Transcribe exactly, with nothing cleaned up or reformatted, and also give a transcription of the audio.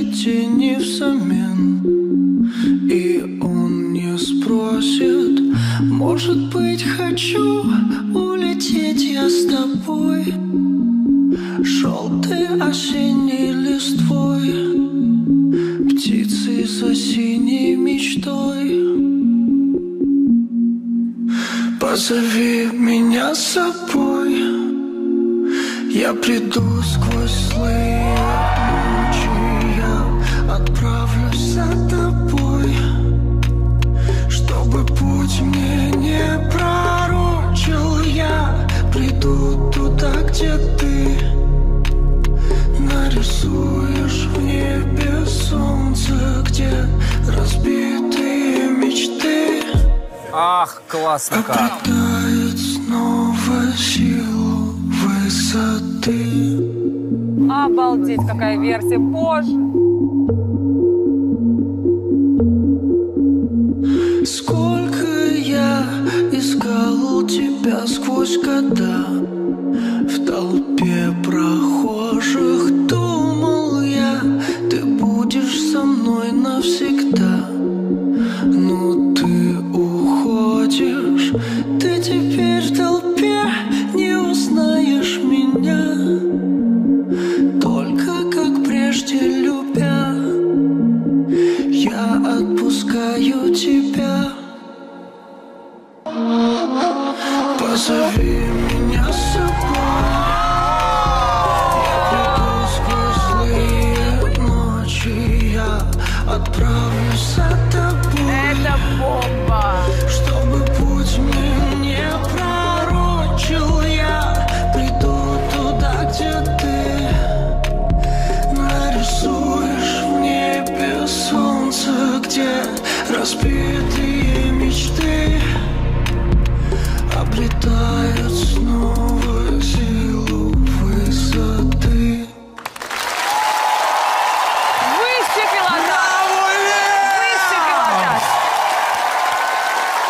тени взамен. И он не спросит, может быть, хочу улететь я с тобой желтой осенней листвой, птицей за синей мечтой. Позови меня с собой, я приду сквозь злые ночи, я отправлюсь за тобой, чтобы путь мне не пророчил. Я приду туда, где ты нарисуешь в небе солнце, где разбитые мечты. Ах, классно как! Обретает снова силу высоты. Обалдеть, какая версия, боже!